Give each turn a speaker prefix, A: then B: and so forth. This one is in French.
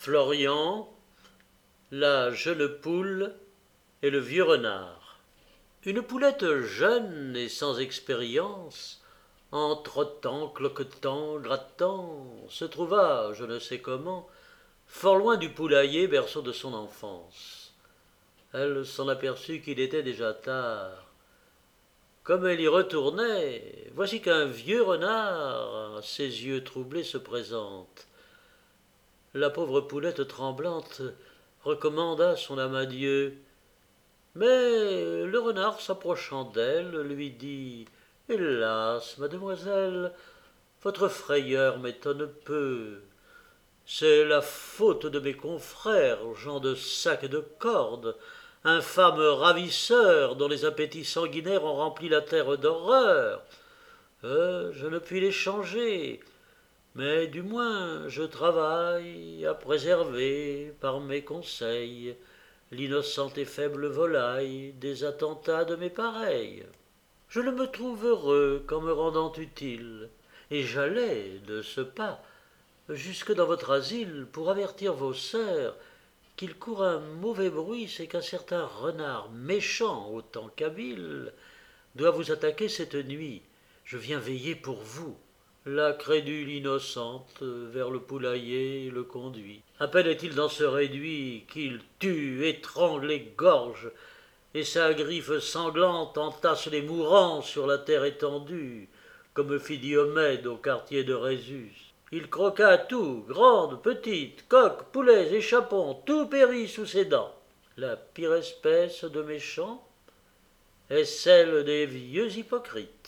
A: Florian, la jeune poule et le vieux renard. Une poulette jeune et sans expérience, en trottant, cloquetant, grattant, se trouva, je ne sais comment, fort loin du poulailler, berceau de son enfance. Elle s'en aperçut qu'il était déjà tard. Comme elle y retournait, voici qu'un vieux renard, ses yeux troublés, se présente. La pauvre poulette tremblante recommanda son âme à Dieu. Mais le renard, s'approchant d'elle, lui dit « Hélas, mademoiselle, votre frayeur m'étonne peu. C'est la faute de mes confrères, gens de sac et de corde, infâmes ravisseurs dont les appétits sanguinaires ont rempli la terre d'horreur. Je ne puis les changer, mais du moins je travaille à préserver, par mes conseils, l'innocente et faible volaille des attentats de mes pareils. Je ne me trouve heureux qu'en me rendant utile, et j'allais, de ce pas, jusque dans votre asile pour avertir vos sœurs qu'il court un mauvais bruit, c'est qu'un certain renard méchant autant qu'habile doit vous attaquer cette nuit. Je viens veiller pour vous. La crédule innocente vers le poulailler le conduit. À peine est-il dans ce réduit qu'il tue, étrangle, égorge, et sa griffe sanglante entasse les mourants sur la terre étendue, comme fit Diomède au quartier de Rhésus. Il croqua tout, grandes, petites, coqs, poulets et chapons, tout périt sous ses dents. La pire espèce de méchants est celle des vieux hypocrites.